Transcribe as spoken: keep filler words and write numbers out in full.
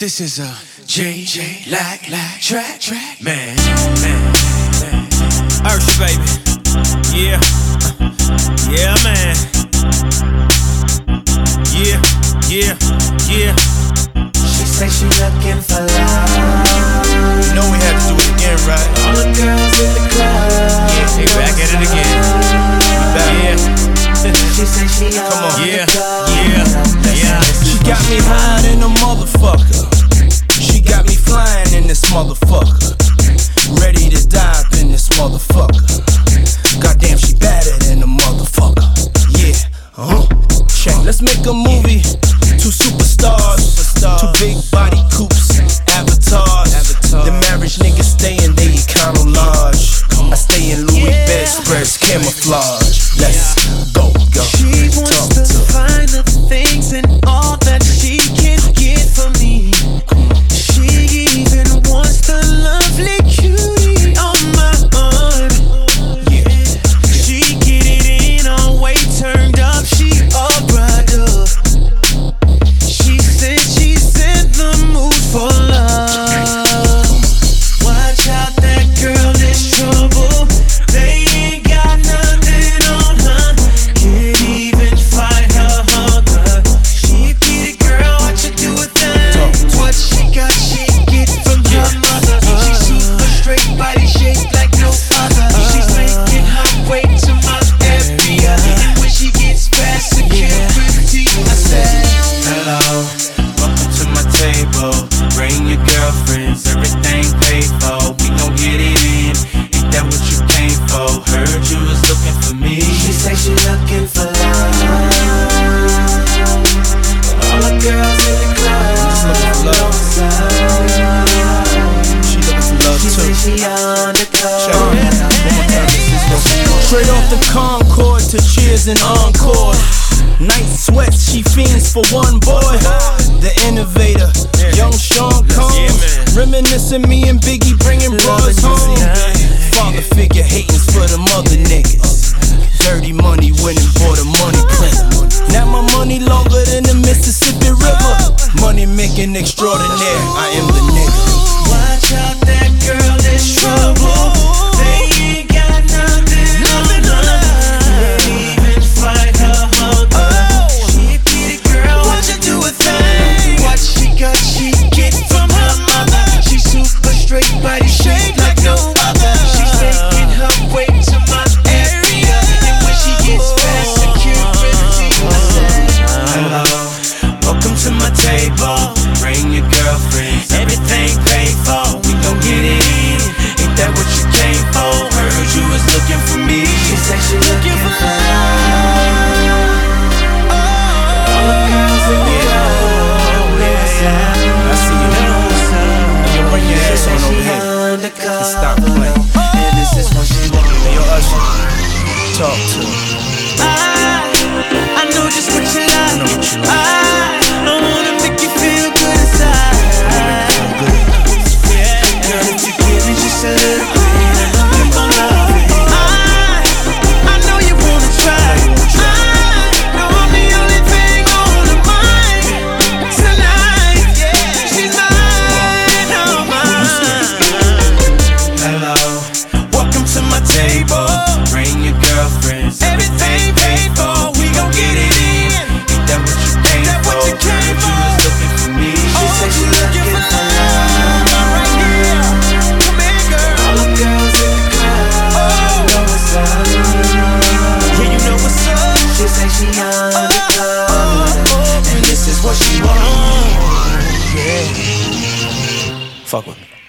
This is a J J Lack Lack track track man man man. Ursha baby, yeah, yeah man, yeah yeah yeah. She say she looking for love. You know we had to do it again, right? All the girls in the club. Yeah, we back at it again. We back. Yeah. She say she on Come on. the Yeah, club. yeah, yeah. She got me high in a motherfucker. She got me flying in this motherfucker. Ready to dive in this motherfucker. Goddamn, she badder than a motherfucker. Yeah, uh-huh. Check. Let's make a movie. Two superstars, two big body coupes, avatars. The marriage niggas stay in they econo large. I stay in Louis bedspreads, camouflage. Let's go, go. She wants to find the things and all that she can get from me. She even wants the lovely cutie on my arm. Yeah. She get it in all way turned up. She all brought up. She said she's in the mood for love. Watch out, that girl is trouble. They ain't got nothing on her. Can't even fight her hunger. She a pretty girl, what you do with that? What she got, she get from her mother. She super straight, body shaped like no other. She's making her way to my area. And when she gets past security, I said, hello, welcome to my table. Bring your girlfriends, everything paid for. We gon' get it in, ain't that what you came for? Heard you was looking for me. she say she looking for love. All the girls in the club Just looking for love. She looking for love She say too. she on the Check club. it out. One more time. This is what she wants. Straight off the Concorde to Cheers and Encore. Night sweats, she fiends for one boy. The innovator, young Sean Combs. Reminiscing me and Biggie bringing bros home. Father figure hatings for the mother niggas. Dirty money winning for the money printer. Now my money longer than the Mississippi River. Money making extraordinaire, I am the nigga. Watch out, that girl is trouble. They ain't got nothing on her. Can't even fight her hunger. She a pretty girl, what you do with that? What she got, she get from her mother. She super straight, body shaped like no other. She's making her way to my area. And when she gets past security, I said, Hello, welcome to my table. Bring your girlfriends, everything paid for. We gon' get it in, ain't that what you came for? Heard you was looking for me. she say she looking for love. All the girls in the club, I see you now. You bring your ass on over here. undercover. Stop playing. And this is what she wants. Hey, yo, Usher, talk to me. I, I know just what you like. I know what you like. I, I wanna make you feel good inside. Yeah, girl, if you give me just a little bit, I know you gon' love it. I, I know you wanna try. I know I'm the only thing on her mind tonight. Yeah, she's mine, oh mine. Hello, welcome to my table. Bring your girlfriends, everything paid for. We gon' get it in, ain't that what you came for? Heard you was looking for me. She say she looking for love. right here. Come here, girl. All the girls in the club know what's up. Yeah, you know what's up. She say she on the club, and this is what she wants. Fuck with me.